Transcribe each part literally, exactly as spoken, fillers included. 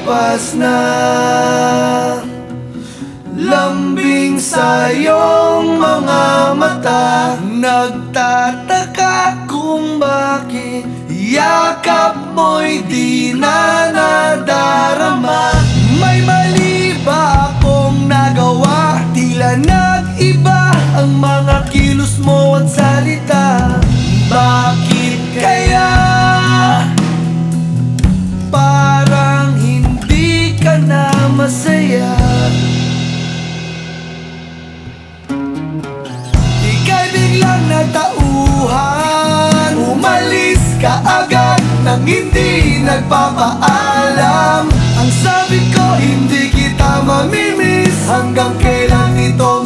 lumilipas na. Lambing sa iyong mga mata, nagtataka kung bakit yakap mo'y di na nadarama. May mali ba akong nagawa? Tila nag-iba ang mga kilos mo at salita. Bakit kaya parang hindi ka na masaya? Ika'y biglang natauhan, umalis ka agad nang hindi nagpapaalam. Ang sabi ko, hindi kita mamimiss. Hanggang kailan ito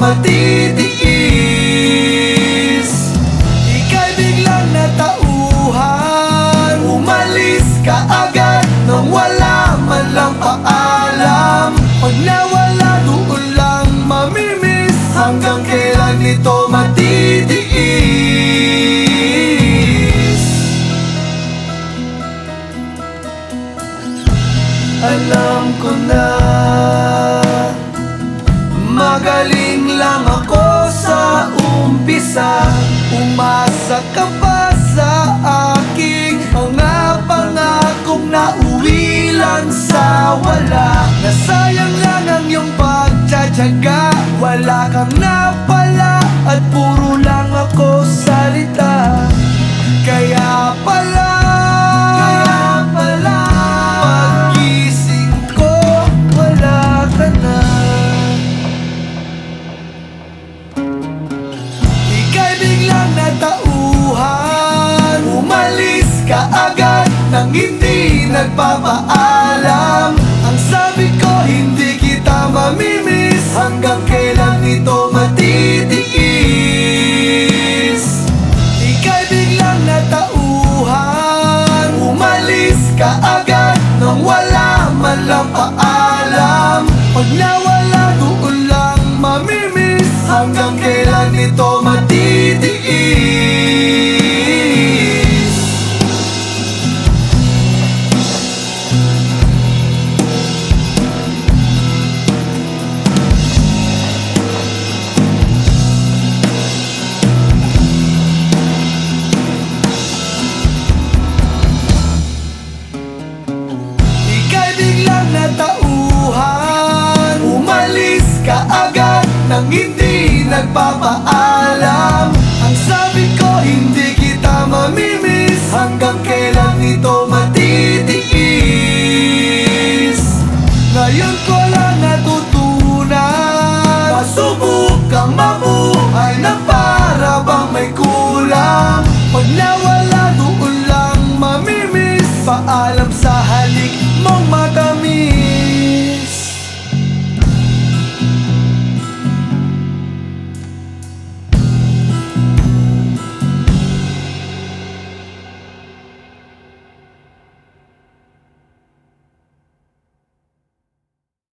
matitiis? Ika'y biglang natauhan, umalis ka agad nang wala man lang paalam. Pag nawala, doon lang mamimiss. Hanggang kailan ito matitiis? Alam ko na magaling lang ako sa umpisa. Umasa ka pa sa aking mga pangakong nauwi lang sa wala. Nasayang lang ang iyong pagtsatsaga, wala kang napala at puro lang ako salita. Kaya pala, kaya pala paggising ko, wala ka na. Ika'y biglang natauhan, umalis ka agad nang hindi nagpapaalam. Ang sabi ko, hindi kita mamimiss. Hanggang kailan ito matitiis? Ika'y biglang natauhan, umalis ka agad nang wala man lang paalam. Pag nawala, doon lang mamimiss. Hanggang kailan ito matitiis? Ika'y biglang natauhan, umalis ka agad nang hindi nagpapaalam. Ang sabi ko, hindi kita mamimiss. Hanggang